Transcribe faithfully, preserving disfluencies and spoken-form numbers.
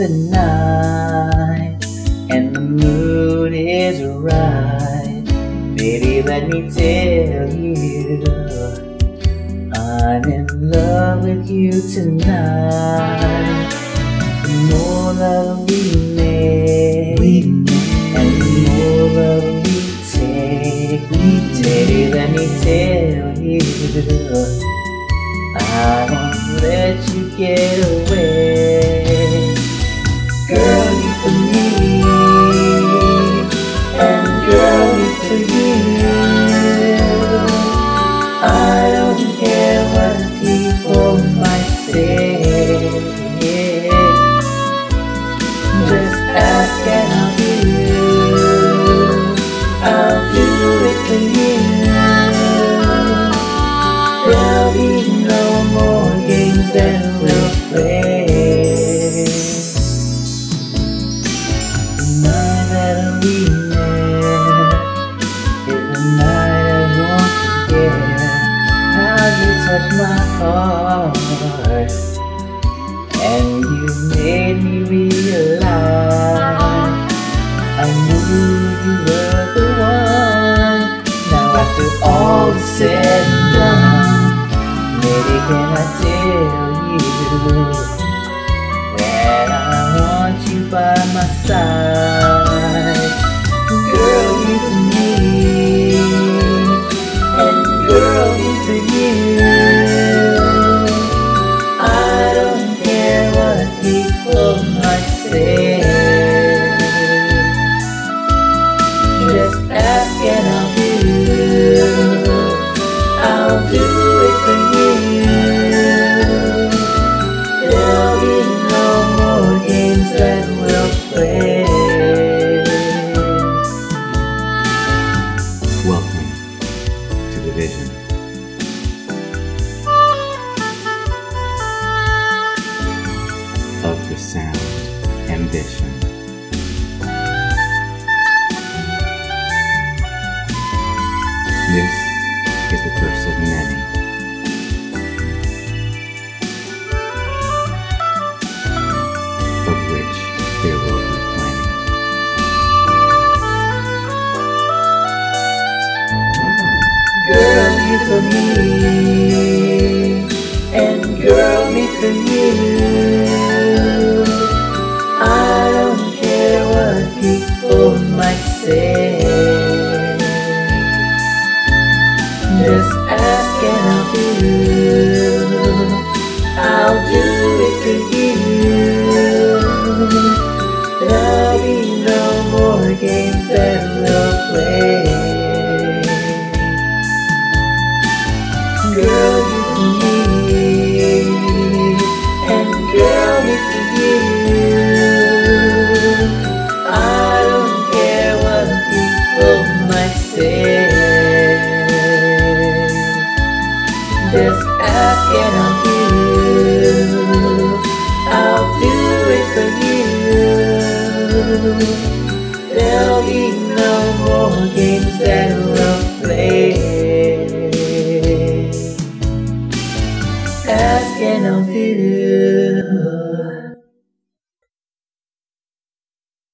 the night and the mood is right, baby, let me tell you, I'm in love with you tonight. The more love we make, we make and the more love we take, we take, baby, let me tell you, I won't let you get away. Girl, you for me, and girl, you for you. I don't care what people might say, just ask and I'll do. I'll do it for you. There'll be no more games that we'll play. The night that we met is the night I won't forget. How you touched my heart and you made me realize I knew you were the one. Now after all is said and done, maybe can I tell you that I want you by my side. Girl, you for me, and girl, you for you. I don't care what people might say, just ask and I'll do. I'll do it for you. There'll be no more games that we'll play. Welcome to the vision of the sound ambition. This is the first of many. Of which there will be plenty. Girl, you for me, and girl, me for you. I don't care what people might say, just ask and I'll do. I'll do it for you. There'll be no more games that we'll play. Girl, you for me, and girl, me for you. I don't care what people might say, just ask and I'll do. I'll do it for you. There'll be no more games that we'll play. Ask and I'll do.